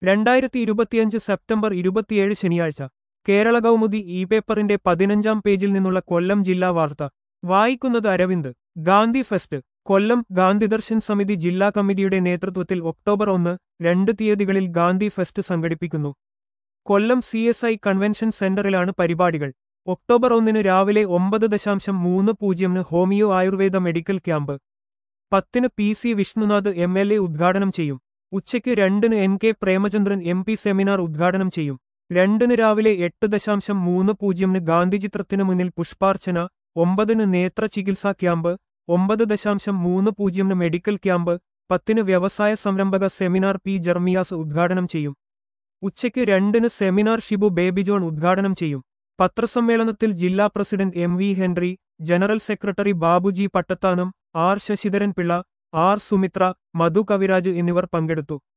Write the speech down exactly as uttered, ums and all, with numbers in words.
രണ്ടായിരത്തി ഇരുപത്തിയഞ്ച് സെപ്റ്റംബർ ഇരുപത്തിയേഴ് ശനിയാഴ്ച കേരള കൗമുദി ഇ പേപ്പറിന്റെ പതിനഞ്ചാം പേജിൽ നിന്നുള്ള കൊല്ലം ജില്ലാ വാർത്ത വായിക്കുന്നത് അരവിന്ദ്. ഗാന്ധി ഫെസ്റ്റ് കൊല്ലം ഗാന്ധിദർശൻ സമിതി ജില്ലാ കമ്മിറ്റിയുടെ നേതൃത്വത്തിൽ ഒക്ടോബർ ഒന്ന്, രണ്ട് തീയതികളിൽ ഗാന്ധി ഫെസ്റ്റ് സംഘടിപ്പിക്കുന്നു. Kollam C S I convention സെന്ററിലാണ് പരിപാടികൾ. ഒക്ടോബർ ഒന്നിന് രാവിലെ ഒമ്പത് ദശാംശം മൂന്ന് പൂജ്യമിന് ഹോമിയോ ആയുർവേദ മെഡിക്കൽ ക്യാമ്പ്. പത്തിന് P C Vishnunath M L A ഉദ്ഘാടനം ചെയ്യും. ഉച്ചയ്ക്ക് രണ്ടിന് N K Premachandran M P seminar ഉദ്ഘാടനം ചെയ്യും. രണ്ടിന് രാവിലെ എട്ട് ദശാംശം മൂന്ന് പൂജ്യമിന് ഗാന്ധിചിത്രത്തിനു മുന്നിൽ പുഷ്പാർച്ചന. ഒമ്പതിന് നേത്ര ചികിത്സാ ക്യാമ്പ്. ഒമ്പത് ദശാംശം മൂന്ന് പൂജ്യമിന് മെഡിക്കൽ ക്യാമ്പ്. പത്തിന് വ്യവസായ സംരംഭക സെമിനാർ പി ജർമിയാസ് ഉദ്ഘാടനം ചെയ്യും. ഉച്ചയ്ക്ക് രണ്ടിന് സെമിനാർ ഷിബു ബേബിജോൺ ഉദ്ഘാടനം ചെയ്യും. പത്രസമ്മേളനത്തിൽ ജില്ലാ president M V Henry, general secretary Babuji Pattathanam, R Sasidharan Pillai, R Sumitra, Madhu Kaviraj എന്നിവർ പങ്കെടുത്തു.